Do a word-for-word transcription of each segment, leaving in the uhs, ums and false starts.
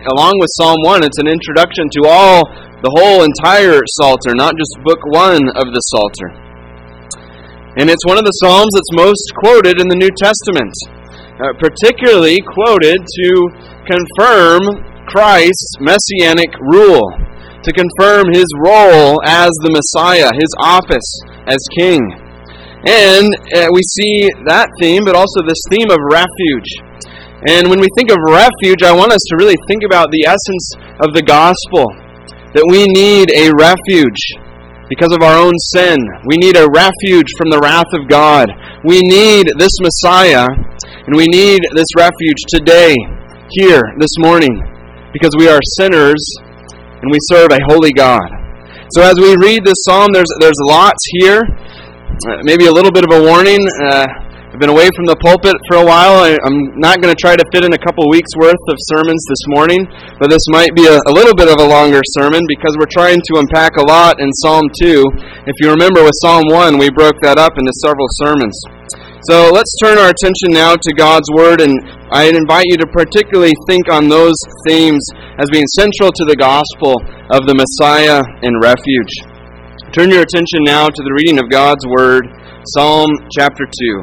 along with Psalm one, it's an introduction to all, the whole entire Psalter, not just book one of the Psalter. And it's one of the Psalms that's most quoted in the New Testament, uh, particularly quoted to confirm Christ's messianic rule, to confirm his role as the Messiah, his office as king. And uh, we see that theme, but also this theme of refuge. And when we think of refuge, I want us to really think about the essence of the gospel, that we need a refuge because of our own sin. We need a refuge from the wrath of God. We need this Messiah, and we need this refuge today, here, this morning, because we are sinners and we serve a holy God. So as we read this psalm, there's there's lots here. Uh, maybe a little bit of a warning. Uh, I've been away from the pulpit for a while. I, I'm not going to try to fit in a couple weeks' worth of sermons this morning, but this might be a, a little bit of a longer sermon because we're trying to unpack a lot in Psalm two. If you remember with Psalm one, we broke that up into several sermons. So let's turn our attention now to God's Word, and I invite you to particularly think on those themes as being central to the gospel of the Messiah and refuge. Turn your attention now to the reading of God's Word, Psalm chapter two.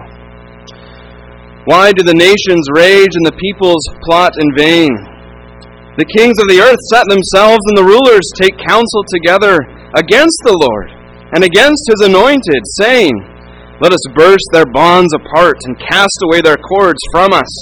Why do the nations rage and the peoples plot in vain? The kings of the earth set themselves, and the rulers take counsel together against the Lord and against His anointed, saying, "Let us burst their bonds apart and cast away their cords from us."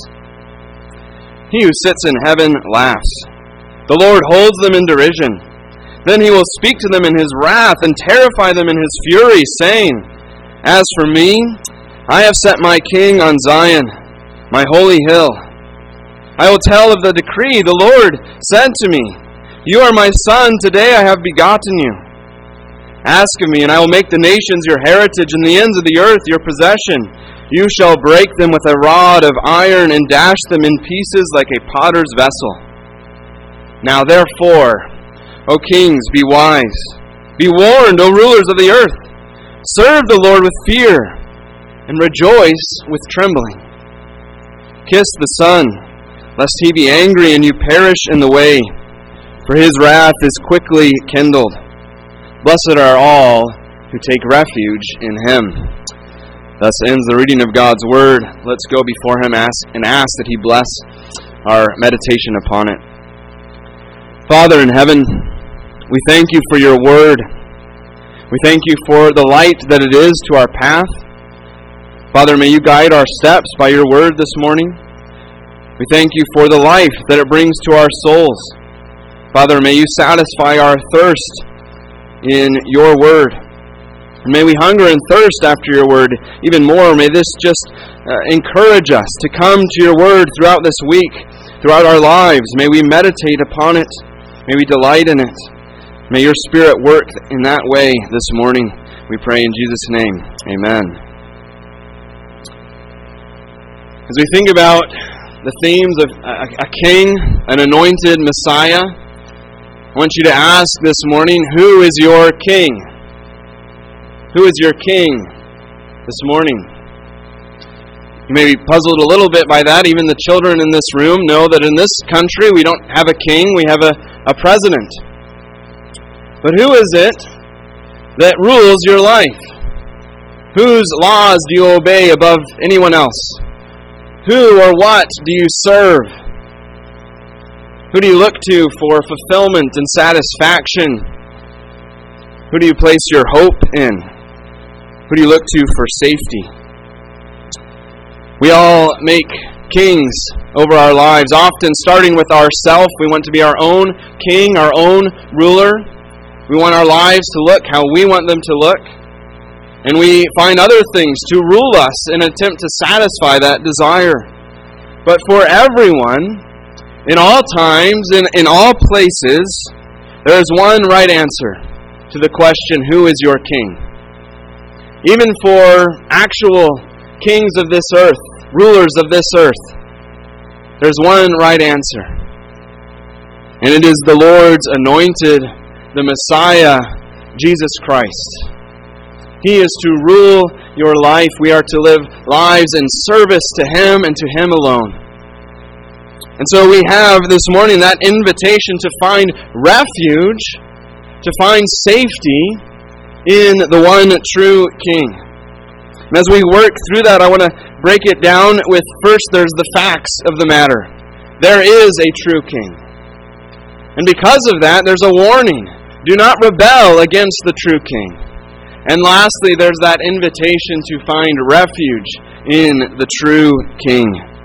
He who sits in heaven laughs. The Lord holds them in derision. Then He will speak to them in His wrath and terrify them in His fury, saying, "As for me, I have set my king on Zion, my holy hill. I will tell of the decree. The Lord said to me, 'You are my son, today I have begotten you.' Ask of me, and I will make the nations your heritage and the ends of the earth your possession. You shall break them with a rod of iron and dash them in pieces like a potter's vessel. Now therefore, O kings, be wise. Be warned, O rulers of the earth. Serve the Lord with fear and rejoice with trembling. Kiss the Son, lest He be angry and you perish in the way, for His wrath is quickly kindled. Blessed are all who take refuge in Him." Thus ends the reading of God's Word. Let's go before Him ask, and ask that He bless our meditation upon it. Father in heaven, we thank You for Your Word. We thank You for the light that it is to our path. Father, may You guide our steps by Your Word this morning. We thank You for the life that it brings to our souls. Father, may You satisfy our thirst in Your Word. And may we hunger and thirst after Your Word even more. May this just uh, encourage us to come to Your Word throughout this week, throughout our lives. May we meditate upon it. May we delight in it. May Your Spirit work in that way this morning. We pray in Jesus' name. Amen. As we think about the themes of a, a king, an anointed Messiah, I want you to ask this morning, who is your king? Who is your king this morning? You may be puzzled a little bit by that. Even the children in this room know that in this country we don't have a king, we have a, a president. But who is it that rules your life? Whose laws do you obey above anyone else? Who or what do you serve? Who do you look to for fulfillment and satisfaction? Who do you place your hope in? Who do you look to for safety? We all make kings over our lives, often starting with ourselves. We want to be our own king, our own ruler. We want our lives to look how we want them to look. And we find other things to rule us in an attempt to satisfy that desire. But for everyone, in all times, in, in all places, there is one right answer to the question, who is your king? Even for actual kings of this earth, rulers of this earth, there's one right answer. And it is the Lord's anointed, the Messiah, Jesus Christ. He is to rule your life. We are to live lives in service to Him and to Him alone. And so we have this morning that invitation to find refuge, to find safety in the one true King. And as we work through that, I want to break it down with, first, there's the facts of the matter. There is a true King. And because of that, there's a warning. Do not rebel against the true King. And lastly, there's that invitation to find refuge in the true King.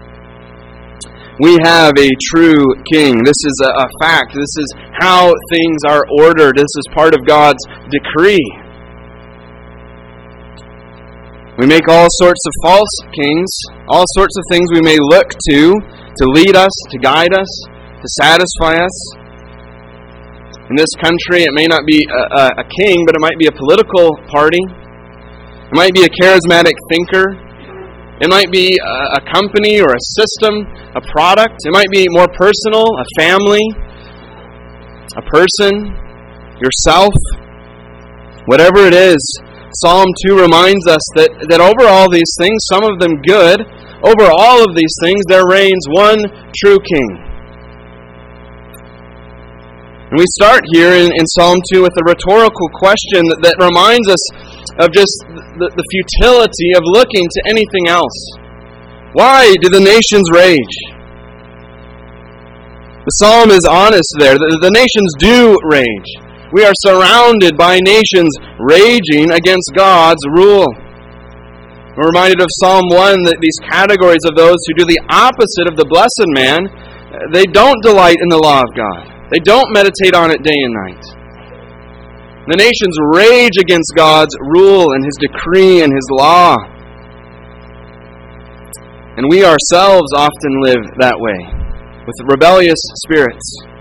We have a true King. This is a, a fact. This is how things are ordered. This is part of God's decree. We make all sorts of false kings, all sorts of things we may look to, to lead us, to guide us, to satisfy us. In this country, it may not be a, a king, but it might be a political party. It might be a charismatic thinker. It might be a, a company or a system, a product. It might be more personal, a family, a person, yourself. Whatever it is, Psalm two reminds us that, that over all these things, some of them good, over all of these things there reigns one true King. And we start here in, in Psalm two with a rhetorical question that, that reminds us of just the, the futility of looking to anything else. Why do the nations rage? The psalm is honest there. The, the nations do rage. We are surrounded by nations raging against God's rule. We're reminded of Psalm one, that these categories of those who do the opposite of the blessed man, they don't delight in the law of God. They don't meditate on it day and night. The nations rage against God's rule and His decree and His law. And we ourselves often live that way, with rebellious spirits.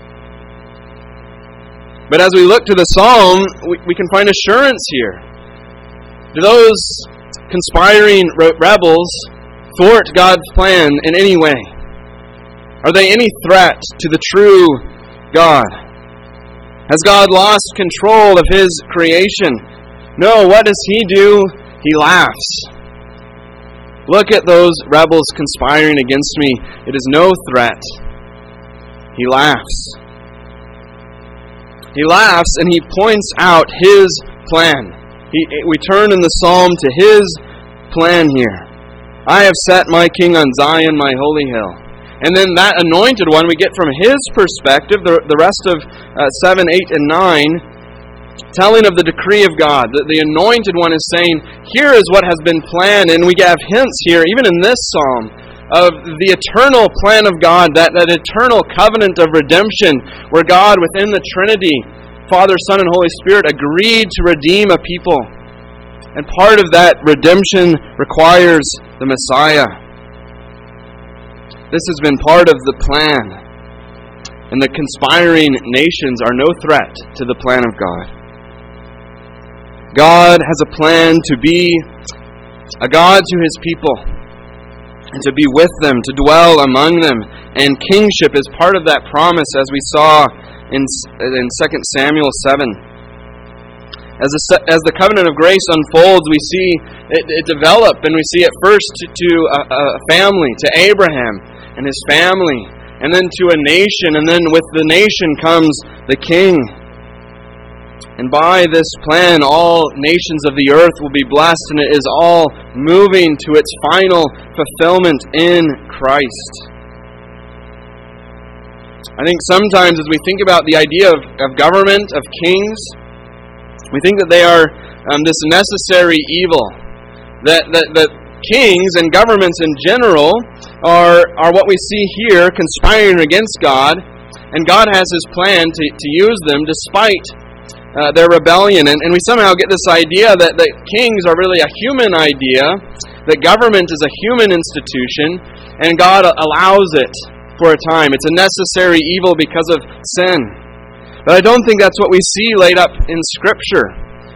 But as we look to the psalm, we, we can find assurance here. Do those conspiring rebels thwart God's plan in any way? Are they any threat to the true God? Has God lost control of His creation? No, what does He do? He laughs. Look at those rebels conspiring against me. It is no threat. He laughs. He laughs and He points out His plan. He, we turn in the psalm to His plan here. I have set my King on Zion, my holy hill. And then that anointed one, we get from His perspective, the, the rest of uh, seven, eight, and nine, telling of the decree of God. The, the anointed one is saying, here is what has been planned. And we have hints here, even in this psalm, of the eternal plan of God, that, that eternal covenant of redemption, where God within the Trinity, Father, Son, and Holy Spirit, agreed to redeem a people. And part of that redemption requires the Messiah. This has been part of the plan. And the conspiring nations are no threat to the plan of God. God has a plan to be a God to His people, and to be with them, to dwell among them. And kingship is part of that promise, as we saw in, in Second Samuel seven. As, a, as the covenant of grace unfolds, we see it, it develop, and we see it first to, to a, a family, to Abraham and his family, and then to a nation, and then with the nation comes the king. And by this plan, all nations of the earth will be blessed, and it is all moving to its final fulfillment in Christ. I think sometimes as we think about the idea of, of government, of kings, we think that they are um, this necessary evil. That, that, that kings and governments in general are, are what we see here, conspiring against God, and God has His plan to, to use them despite Uh, their rebellion. And, and we somehow get this idea that, that kings are really a human idea, that government is a human institution, and God allows it for a time. It's a necessary evil because of sin. But I don't think that's what we see laid up in Scripture.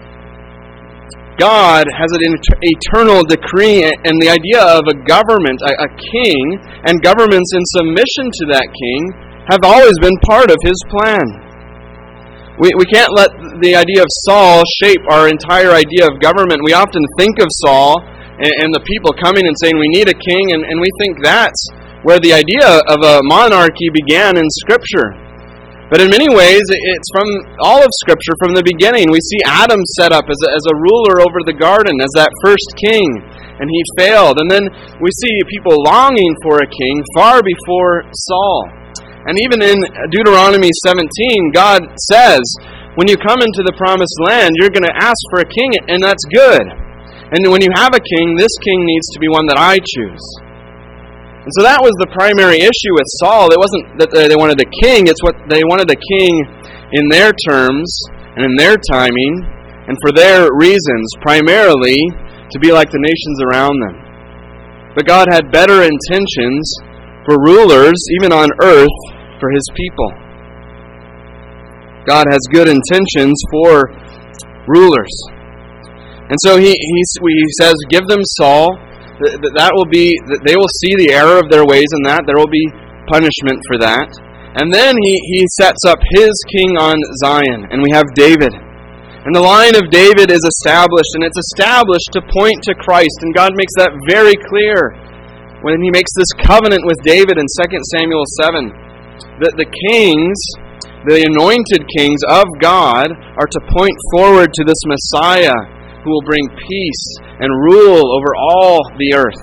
God has an eternal decree, and the idea of a government, a, a king, and governments in submission to that king have always been part of His plan. We we can't let the idea of Saul shape our entire idea of government. We often think of Saul and, and the people coming and saying, we need a king, and, and we think that's where the idea of a monarchy began in Scripture. But in many ways, it's from all of Scripture, from the beginning. We see Adam set up as a, as a ruler over the garden, as that first king, and he failed. And then we see people longing for a king far before Saul. And even in Deuteronomy seventeen, God says, when you come into the promised land, you're going to ask for a king, and that's good. And when you have a king, this king needs to be one that I choose. And so that was the primary issue with Saul. It wasn't that they wanted a king, it's what they wanted a king in their terms and in their timing and for their reasons, primarily to be like the nations around them. But God had better intentions for rulers, even on earth, for His people. God has good intentions for rulers. And so he, he, he says, give them Saul. That will be, they will see the error of their ways in that. There will be punishment for that. And then he, he sets up his king on Zion. And we have David. And the line of David is established. And it's established to point to Christ. And God makes that very clear when He makes this covenant with David in Second Samuel seven. That the kings, the anointed kings of God, are to point forward to this Messiah who will bring peace and rule over all the earth.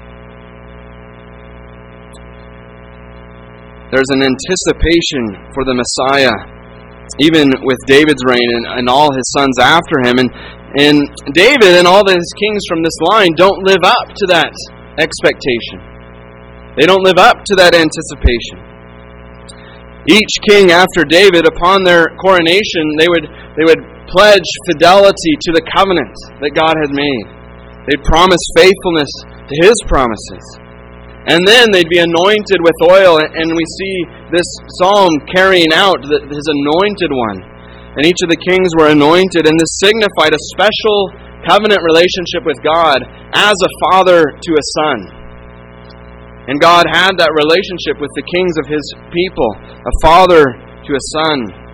There's an anticipation for the Messiah, even with David's reign and, and all his sons after him. And, and David and all his kings from this line don't live up to that expectation. They don't live up to that anticipation. Each king after David, upon their coronation, they would they would pledge fidelity to the covenant that God had made. They'd promise faithfulness to His promises. And then they'd be anointed with oil, and we see this psalm carrying out His anointed one. And each of the kings were anointed, and this signified a special covenant relationship with God as a father to a son. And God had that relationship with the kings of His people, a father to a son.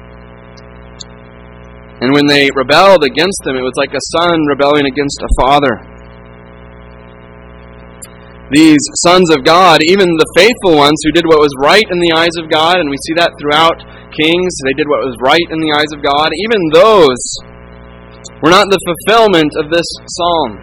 And when they rebelled against them, it was like a son rebelling against a father. These sons of God, even the faithful ones who did what was right in the eyes of God, and we see that throughout Kings, they did what was right in the eyes of God, even those were not the fulfillment of this psalm.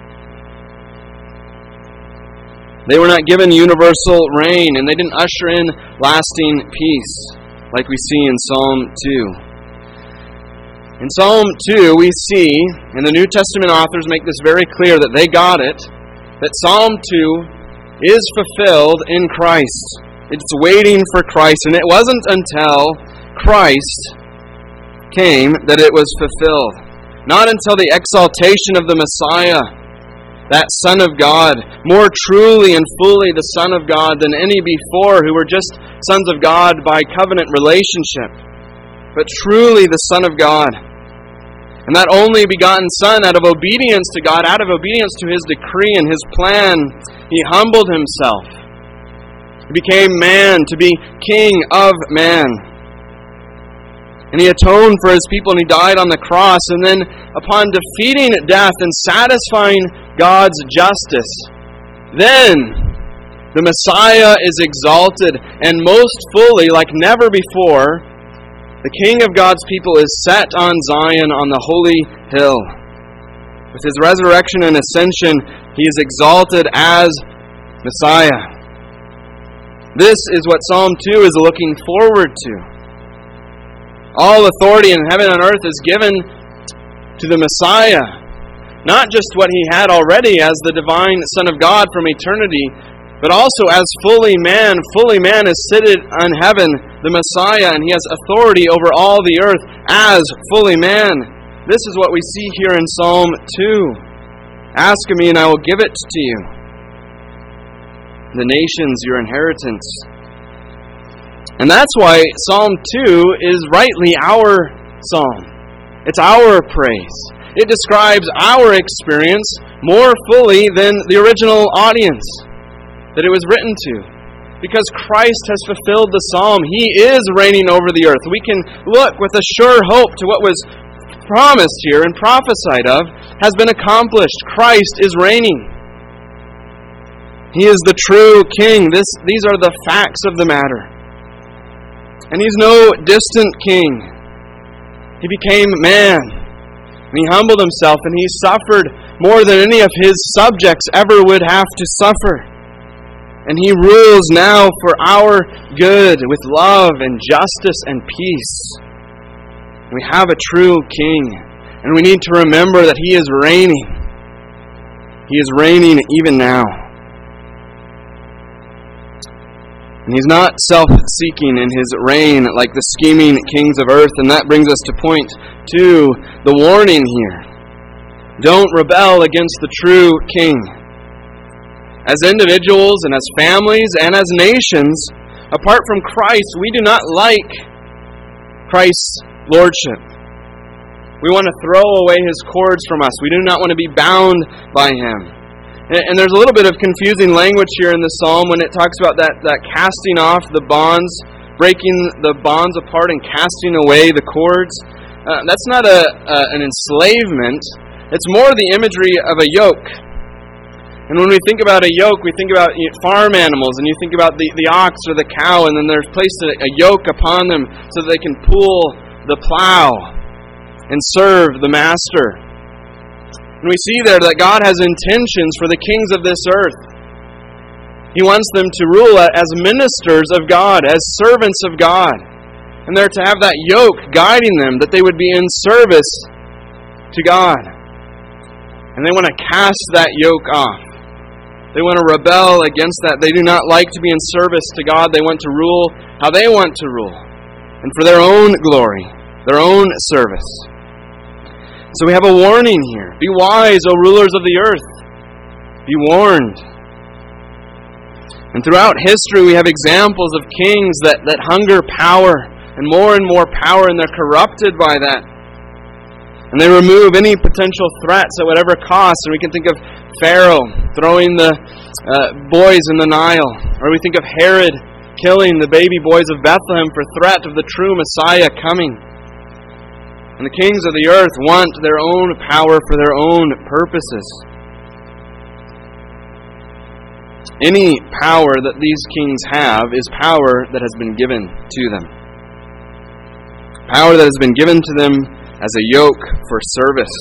They were not given universal reign, and they didn't usher in lasting peace, like we see in Psalm two. In Psalm two, we see, and the New Testament authors make this very clear that they got it, that Psalm two is fulfilled in Christ. It's waiting for Christ, and it wasn't until Christ came that it was fulfilled. Not until the exaltation of the Messiah, that Son of God, more truly and fully the Son of God than any before, who were just sons of God by covenant relationship, but truly the Son of God. And that only begotten Son, out of obedience to God, out of obedience to His decree and His plan, He humbled Himself. He became man to be King of man. And He atoned for His people, and He died on the cross. And then upon defeating death and satisfying God's justice, then the Messiah is exalted, and most fully, like never before, the King of God's people is set on Zion on the holy hill. With His resurrection and ascension, He is exalted as Messiah. This is what Psalm two is looking forward to. All authority in heaven and earth is given to the Messiah. Not just what He had already as the divine Son of God from eternity, but also as fully man. Fully man is seated on heaven, the Messiah, and He has authority over all the earth as fully man. This is what we see here in Psalm two. Ask of me and I will give it to you. The nations, your inheritance. And that's why Psalm two is rightly our psalm. It's our praise. It describes our experience more fully than the original audience that it was written to. Because Christ has fulfilled the psalm. He is reigning over the earth. We can look with a sure hope to what was promised here and prophesied of has been accomplished. Christ is reigning. He is the true king. This, these are the facts of the matter. And he's no distant king. He became man. And he humbled himself, and he suffered more than any of his subjects ever would have to suffer. And he rules now for our good with love and justice and peace. We have a true king, and we need to remember that he is reigning. He is reigning even now. And he's not self-seeking in his reign like the scheming kings of earth. And that brings us to point two, the warning here. Don't rebel against the true king. As individuals and as families and as nations, apart from Christ, we do not like Christ's lordship. We want to throw away his cords from us. We do not want to be bound by him. And there's a little bit of confusing language here in the psalm when it talks about that, that casting off the bonds, breaking the bonds apart and casting away the cords. Uh, that's not a, a an enslavement. It's more the imagery of a yoke. And when we think about a yoke, we think about you know, farm animals, and you think about the, the ox or the cow, and then there's placed a, a yoke upon them so that they can pull the plow and serve the master. And we see there that God has intentions for the kings of this earth. He wants them to rule as ministers of God, as servants of God. And they're to have that yoke guiding them, that they would be in service to God. And they want to cast that yoke off. They want to rebel against that. They do not like to be in service to God. They want to rule how they want to rule, and for their own glory, their own service. So we have a warning here. Be wise, O rulers of the earth. Be warned. And throughout history we have examples of kings that, that hunger power and more and more power, and they're corrupted by that. And they remove any potential threats at whatever cost. And we can think of Pharaoh throwing the uh, boys in the Nile. Or we think of Herod killing the baby boys of Bethlehem for threat of the true Messiah coming. And the kings of the earth want their own power for their own purposes. Any power that these kings have is power that has been given to them. Power that has been given to them as a yoke for service.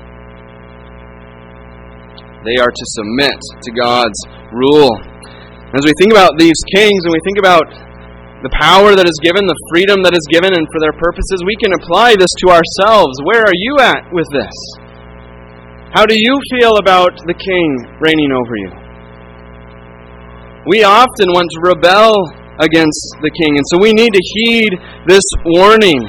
They are to submit to God's rule. As we think about these kings and we think about the power that is given, the freedom that is given, and for their purposes, we can apply this to ourselves. Where are you at with this? How do you feel about the king reigning over you? We often want to rebel against the king, and so we need to heed this warning.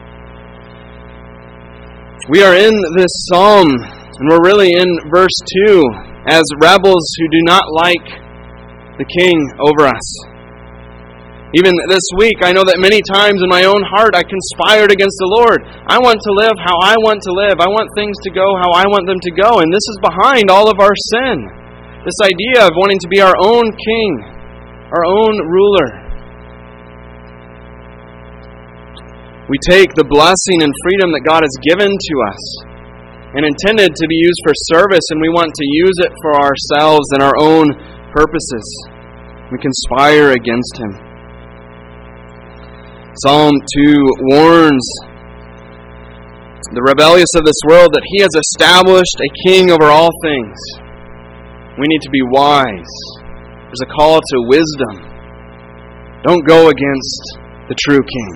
We are in this psalm, and we're really in verse two, as rebels who do not like the king over us. Even this week, I know that many times in my own heart I conspired against the Lord. I want to live how I want to live. I want things to go how I want them to go. And this is behind all of our sin. This idea of wanting to be our own king, our own ruler. We take the blessing and freedom that God has given to us and intended to be used for service, and we want to use it for ourselves and our own purposes. We conspire against Him. Psalm two warns the rebellious of this world that He has established a king over all things. We need to be wise. There's a call to wisdom. Don't go against the true king.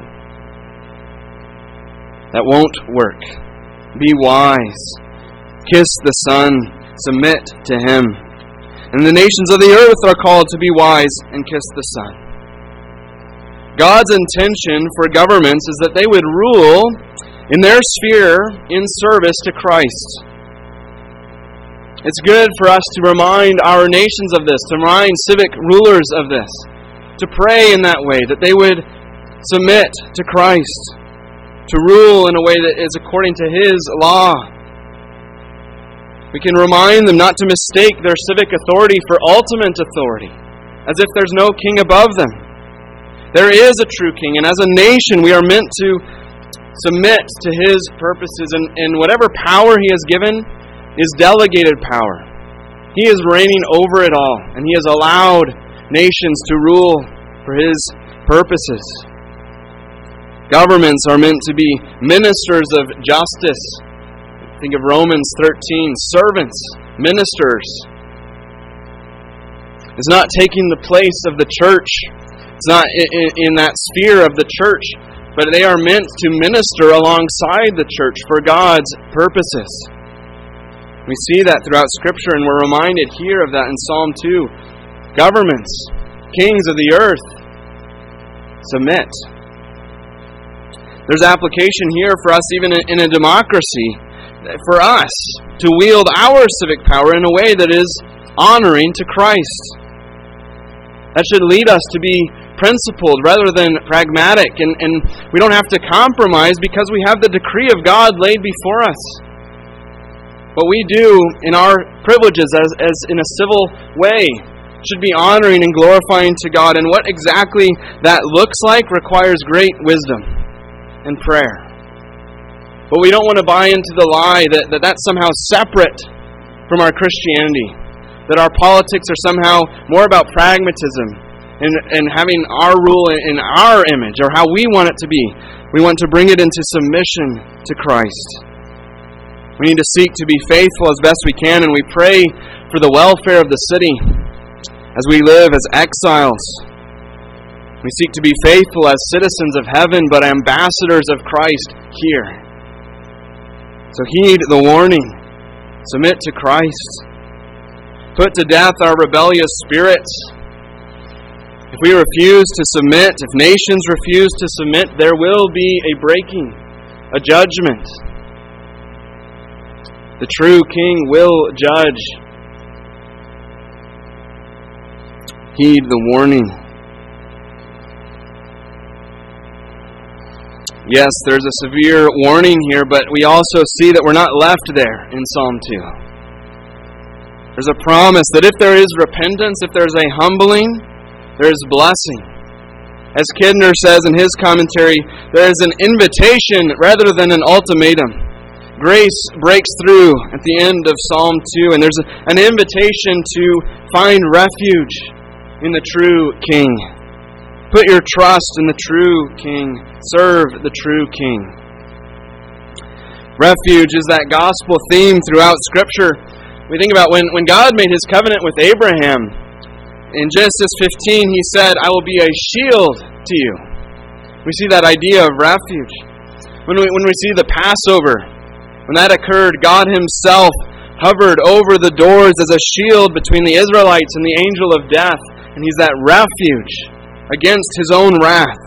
That won't work. Be wise. Kiss the Son. Submit to Him. And the nations of the earth are called to be wise and kiss the Son. God's intention for governments is that they would rule in their sphere in service to Christ. It's good for us to remind our nations of this, to remind civic rulers of this, to pray in that way, that they would submit to Christ, to rule in a way that is according to His law. We can remind them not to mistake their civic authority for ultimate authority, as if there's no king above them. There is a true king, and as a nation we are meant to submit to His purposes, and, and whatever power He has given is delegated power. He is reigning over it all, and He has allowed nations to rule for His purposes. Governments are meant to be ministers of justice. Think of Romans thirteen, servants, ministers. It's not taking the place of the church. It's not in, in that sphere of the church, but they are meant to minister alongside the church for God's purposes. We see that throughout Scripture, and we're reminded here of that in Psalm two. Governments, kings of the earth, submit. There's application here for us even in a democracy, for us to wield our civic power in a way that is honoring to Christ. That should lead us to be principled rather than pragmatic, and, and we don't have to compromise because we have the decree of God laid before us. What we do in our privileges as, as in a civil way should be honoring and glorifying to God, and what exactly that looks like requires great wisdom and prayer. But we don't want to buy into the lie that, that that's somehow separate from our Christianity, that our politics are somehow more about pragmatism and, and having our rule in our image or how we want it to be. We want to bring it into submission to Christ. We need to seek to be faithful as best we can, and we pray for the welfare of the city as we live as exiles. We seek to be faithful as citizens of heaven, but ambassadors of Christ here. So heed the warning. Submit to Christ. Put to death our rebellious spirits. If we refuse to submit, if nations refuse to submit, there will be a breaking, a judgment. The true King will judge. Heed the warning. Yes, there's a severe warning here, but we also see that we're not left there in Psalm two. There's a promise that if there is repentance, if there's a humbling, there is blessing. As Kidner says in his commentary, there is an invitation rather than an ultimatum. Grace breaks through at the end of Psalm two, and there's an invitation to find refuge in the true King. Put your trust in the true King. Serve the true King. Refuge is that gospel theme throughout Scripture. We think about when, when God made His covenant with Abraham. In Genesis fifteen, He said, I will be a shield to you. We see that idea of refuge. When we, when we see the Passover, when that occurred, God Himself hovered over the doors as a shield between the Israelites and the angel of death. And He's that refuge against His own wrath.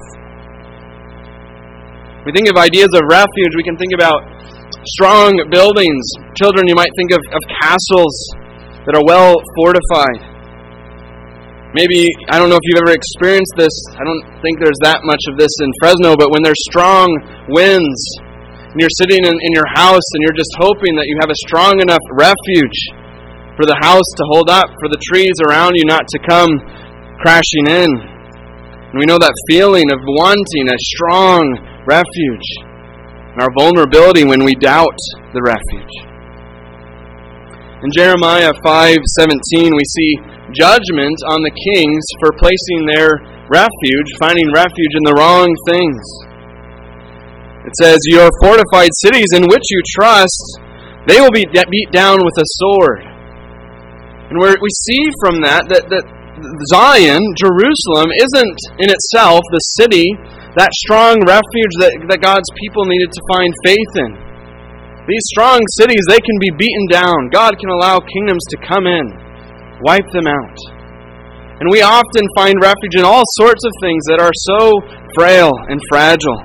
We think of ideas of refuge, we can think about strong buildings. Children, you might think of, of castles that are well fortified. Maybe, I don't know if you've ever experienced this. I don't think there's that much of this in Fresno, but when there's strong winds, and you're sitting in, in your house and you're just hoping that you have a strong enough refuge for the house to hold up, for the trees around you not to come crashing in. And we know that feeling of wanting a strong refuge, and our vulnerability when we doubt the refuge. In Jeremiah five seventeen, we see judgment on the kings for placing their refuge, finding refuge in the wrong things. It says, your fortified cities in which you trust, they will be beat down with a sword. And we're, we see from that, that that Zion, Jerusalem, isn't in itself the city, that strong refuge that, that God's people needed to find faith in. These strong cities, they can be beaten down. God can allow kingdoms to come in, wipe them out. And we often find refuge in all sorts of things that are so frail and fragile.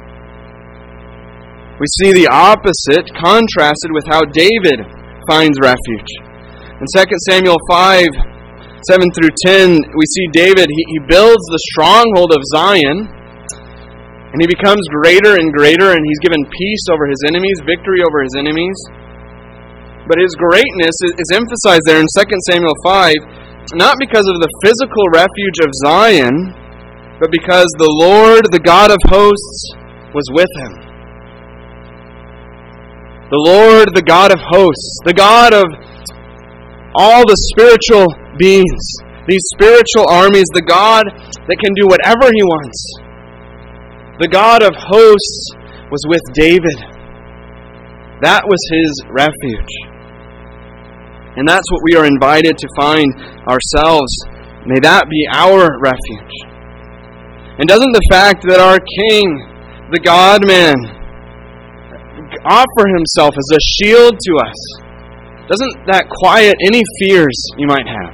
We see the opposite contrasted with how David finds refuge. In Second Samuel five, seven through ten, we see David, he, he builds the stronghold of Zion, and he becomes greater and greater, and he's given peace over his enemies, victory over his enemies. But his greatness is, is emphasized there in Second Samuel five, not because of the physical refuge of Zion, but because the Lord, the God of hosts, was with him. The Lord, the God of hosts, the God of all the spiritual beings, these spiritual armies, the God that can do whatever He wants. The God of hosts was with David. That was his refuge. And that's what we are invited to find ourselves. May that be our refuge. And doesn't the fact that our King, the God-man, offer Himself as a shield to us, doesn't that quiet any fears you might have?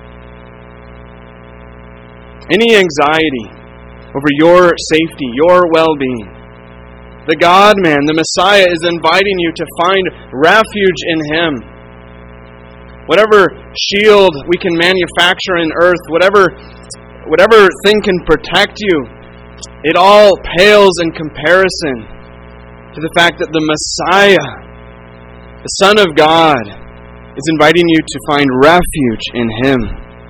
Any anxiety over your safety, your well-being? The God-man, the Messiah, is inviting you to find refuge in Him. Whatever shield we can manufacture in earth, whatever, whatever thing can protect you, it all pales in comparison to the fact that the Messiah, the Son of God, is inviting you to find refuge in Him.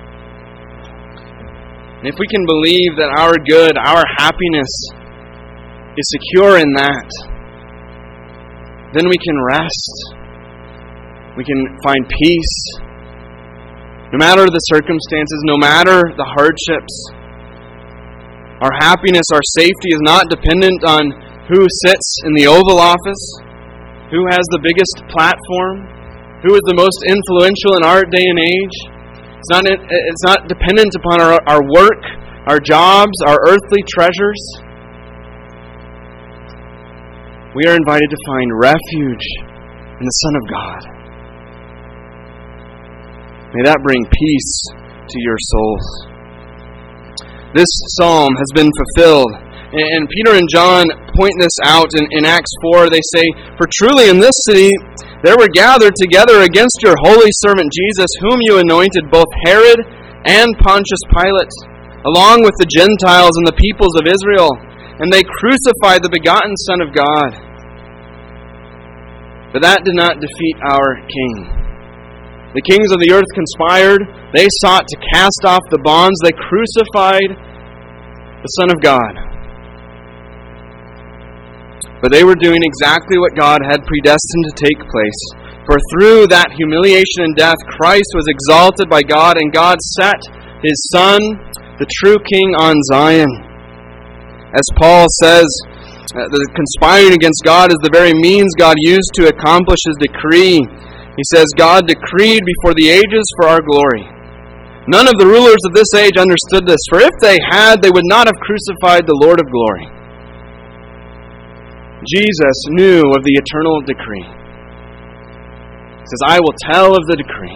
And if we can believe that our good, our happiness is secure in that, then we can rest. We can find peace. No matter the circumstances, no matter the hardships, our happiness, our safety is not dependent on who sits in the Oval Office, who has the biggest platform, who is the most influential in our day and age. It's not, it's not dependent upon our, our work, our jobs, our earthly treasures. We are invited to find refuge in the Son of God. May that bring peace to your souls. This psalm has been fulfilled. And Peter and John point this out in, in Acts four. They say, "For truly in this city there were gathered together against your holy servant Jesus, whom you anointed, both Herod and Pontius Pilate, along with the Gentiles and the peoples of Israel. And they crucified the begotten Son of God." But that did not defeat our King. The kings of the earth conspired. They sought to cast off the bonds. They crucified the Son of God. But they were doing exactly what God had predestined to take place. For through that humiliation and death, Christ was exalted by God, and God set His Son, the true King, on Zion. As Paul says, the conspiring against God is the very means God used to accomplish His decree. He says, God decreed before the ages for our glory. None of the rulers of this age understood this, for if they had, they would not have crucified the Lord of glory. Jesus knew of the eternal decree. He says, I will tell of the decree.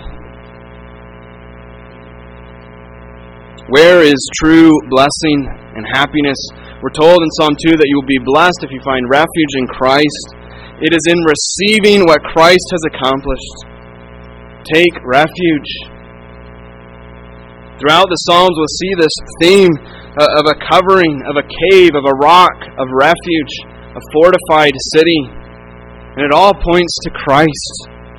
Where is true blessing and happiness? We're told in Psalm two that you will be blessed if you find refuge in Christ. It is in receiving what Christ has accomplished. Take refuge. Throughout the Psalms, we'll see this theme of a covering, of a cave, of a rock, of refuge, a fortified city. And it all points to Christ.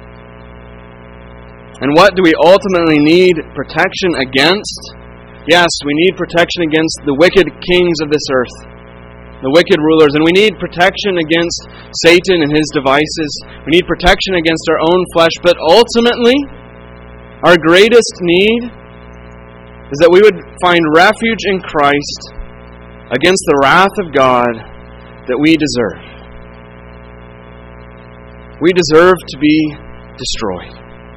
And what do we ultimately need protection against? Yes, we need protection against the wicked kings of this earth, the wicked rulers. And we need protection against Satan and his devices. We need protection against our own flesh. But ultimately, our greatest need is that we would find refuge in Christ against the wrath of God that we deserve. We deserve to be destroyed,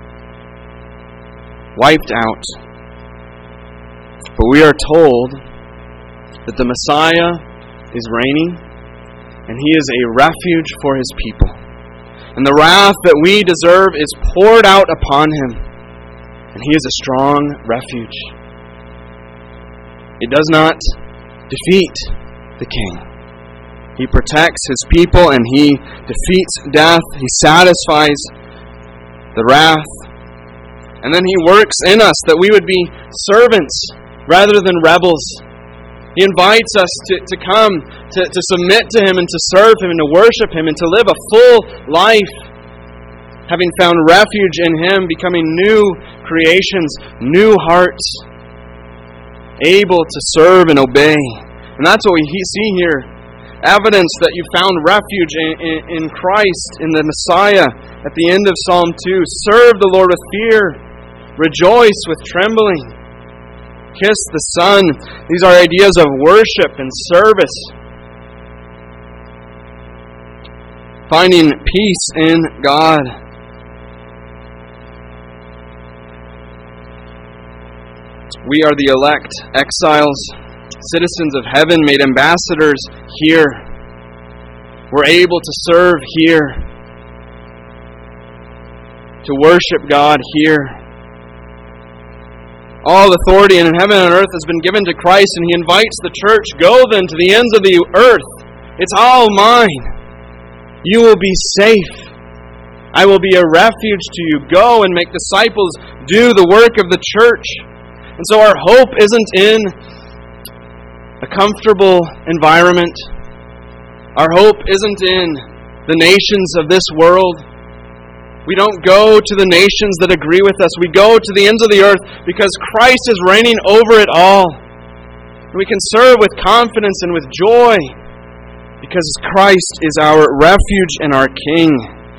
wiped out. But we are told that the Messiah is reigning, and He is a refuge for His people. And the wrath that we deserve is poured out upon Him, and He is a strong refuge. It does not defeat the King. He protects His people, and He defeats death. He satisfies the wrath. And then He works in us that we would be servants rather than rebels. He invites us to, to come, to, to submit to Him and to serve Him and to worship Him and to live a full life, having found refuge in Him, becoming new creations, new hearts, able to serve and obey. And that's what we see here. Evidence that you found refuge in, in, in Christ, in the Messiah. At the end of Psalm two, serve the Lord with fear. Rejoice with trembling. Kiss the Son. These are ideas of worship and service. Finding peace in God. We are the elect, exiles, citizens of heaven, made ambassadors here. We're able to serve here, to worship God here. All authority in heaven and earth has been given to Christ, and He invites the church, go then to the ends of the earth. It's all mine. You will be safe. I will be a refuge to you. Go and make disciples. Do the work of the church. And so our hope isn't in a comfortable environment. Our hope isn't in the nations of this world. We don't go to the nations that agree with us. We go to the ends of the earth because Christ is reigning over it all. And we can serve with confidence and with joy because Christ is our refuge and our King.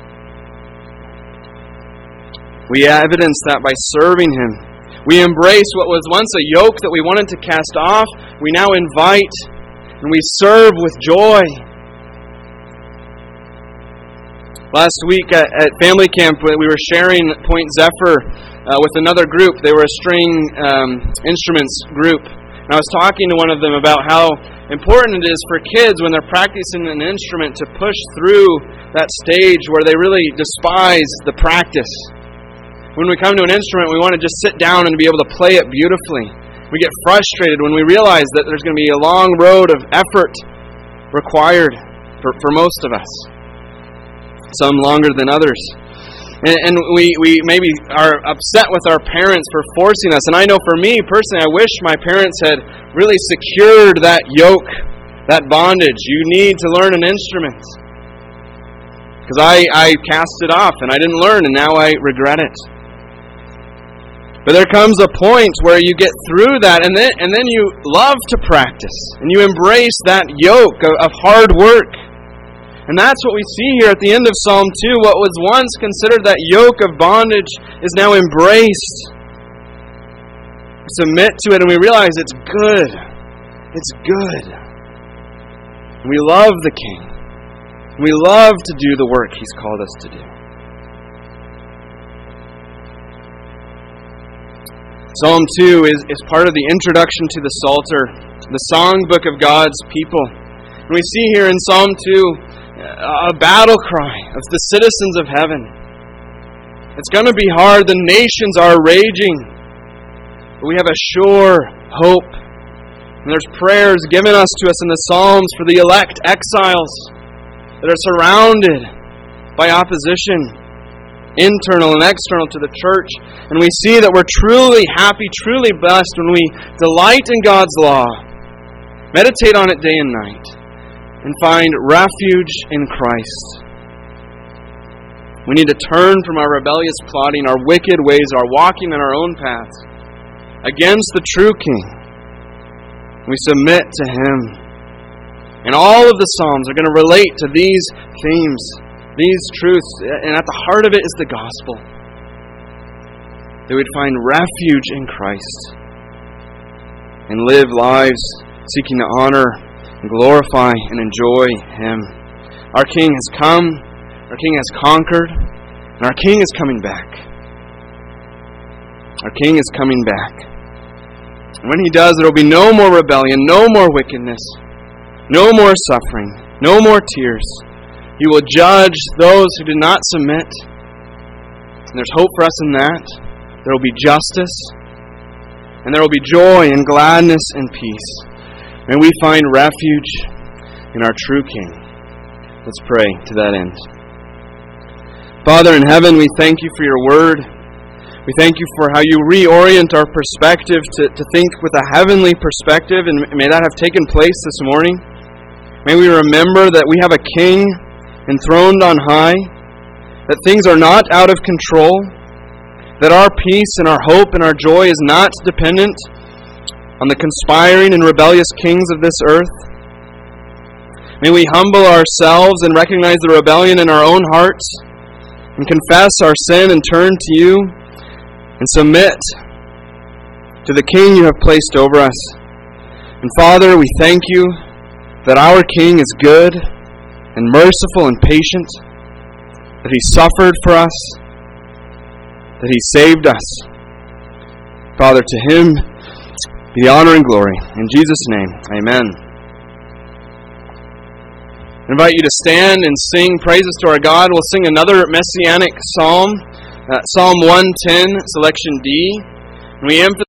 We evidence that by serving Him. We embrace what was once a yoke that we wanted to cast off. We now invite and we serve with joy. Last week at, at family camp, we were sharing Point Zephyr uh, with another group. They were a string um, instruments group. And I was talking to one of them about how important it is for kids when they're practicing an instrument to push through that stage where they really despise the practice. When we come to an instrument, we want to just sit down and be able to play it beautifully. We get frustrated when we realize that there's going to be a long road of effort required for, for most of us. Some longer than others. And, and we, we maybe are upset with our parents for forcing us. And I know for me personally, I wish my parents had really secured that yoke, that bondage. You need to learn an instrument. Because I, I cast it off and I didn't learn and now I regret it. But there comes a point where you get through that and then, and then you love to practice. And you embrace that yoke of, of hard work. And that's what we see here at the end of Psalm two. What was once considered that yoke of bondage is now embraced. We submit to it and we realize it's good. It's good. And we love the King. And we love to do the work He's called us to do. Psalm two is, is part of the introduction to the Psalter, the songbook of God's people. And we see here in Psalm two a battle cry of the citizens of heaven. It's going to be hard. The nations are raging. But we have a sure hope. And there's prayers given us to us in the Psalms for the elect exiles that are surrounded by opposition, internal and external to the church. And we see that we're truly happy, truly blessed when we delight in God's law, meditate on it day and night, and find refuge in Christ. We need to turn from our rebellious plotting, our wicked ways, our walking in our own paths, against the true King. We submit to Him. And all of the Psalms are going to relate to these themes, these truths, and at the heart of it is the gospel. That we'd find refuge in Christ and live lives seeking to honor and glorify and enjoy Him. Our King has come, our King has conquered, and our King is coming back. Our King is coming back. And when He does, there will be no more rebellion, no more wickedness, no more suffering, no more tears. He will judge those who do not submit. And there's hope for us in that. There will be justice, and there will be joy and gladness and peace. May we find refuge in our true King. Let's pray to that end. Father in heaven, we thank You for Your word. We thank You for how You reorient our perspective to, to think with a heavenly perspective, and may that have taken place this morning. May we remember that we have a King enthroned on high, that things are not out of control, that our peace and our hope and our joy is not dependent on the conspiring and rebellious kings of this earth. May we humble ourselves and recognize the rebellion in our own hearts and confess our sin and turn to You and submit to the King you have placed over us. And Father, we thank you that our King is good and merciful and patient, that He suffered for us, that He saved us. Father, to Him be the honor and glory. In Jesus' name, amen. I invite you to stand and sing praises to our God. We'll sing another messianic psalm, uh, Psalm one ten, selection D. And we emphasize